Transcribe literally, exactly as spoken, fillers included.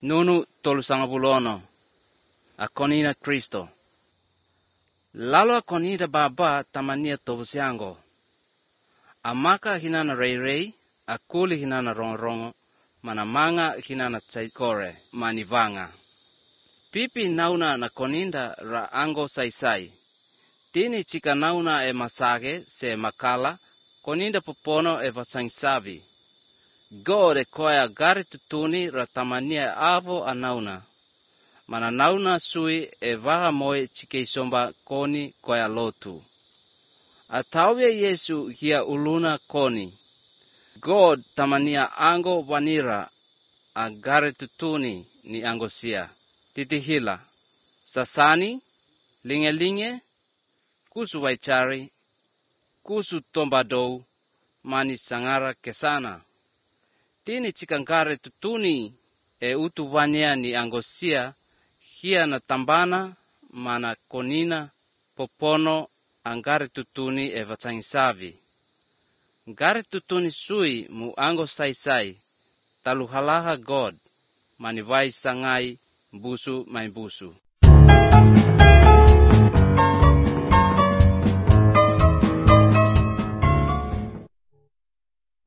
Nunu tolu sangabulono, akonina Kristo. Lalo akonida baba tamania tobusiango. Amaka hinana rei-rei, akuli hinana rongo-rongo, manamanga hinana tsaikore, manivanga. Pipi nauna na koninda ra ango sai-sai. Tini chika nauna e masage se makala, koninda popono e vasangsavi. God e koya gari tutuni ra tamania avo anauna. Mana nauna sui e vaha moe chike isomba koni koya lotu. Atauwe Yesu hia uluna koni. God tamania ango vanira a gari tutuni ni angosia. Titihila. Sasani, linge-linge, kusu waichari, kusu tombadou, mani sangara kesana. Tini chikankare tutuni e utuvania ni angosia hia na tambana mana konina popono angare tutuni e vatsangisavi. Ngare tutuni sui mu ango sai-sai taluhalaha God manivai sangai busu mai busu.